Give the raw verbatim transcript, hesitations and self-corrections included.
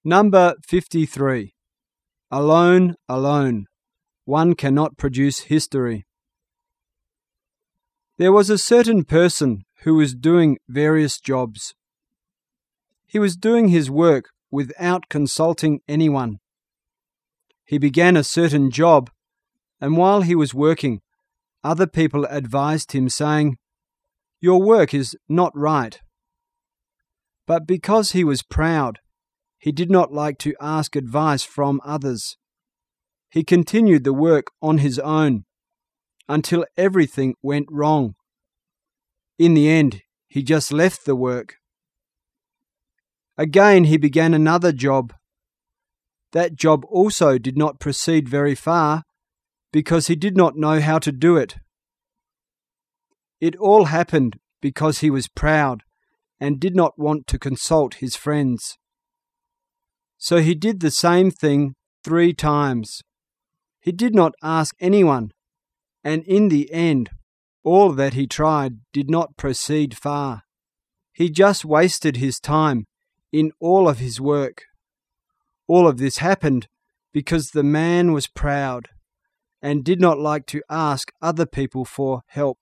Number fifty-three. Alone, alone. One cannot produce history. There was a certain person who was doing various jobs. He was doing his work without consulting anyone. He began a certain job, and while he was working, other people advised him, saying, "Your work is not right." But because he was proud, he did not like to ask advice from others. He continued the work on his own until everything went wrong. In the end, he just left the work. Again, he began another job. That job also did not proceed very far because he did not know how to do it. It all happened because he was proud and did not want to consult his friends. So he did the same thing three times. He did not ask anyone, and in the end, all that he tried did not proceed far. He just wasted his time in all of his work. All of this happened because the man was proud and did not like to ask other people for help.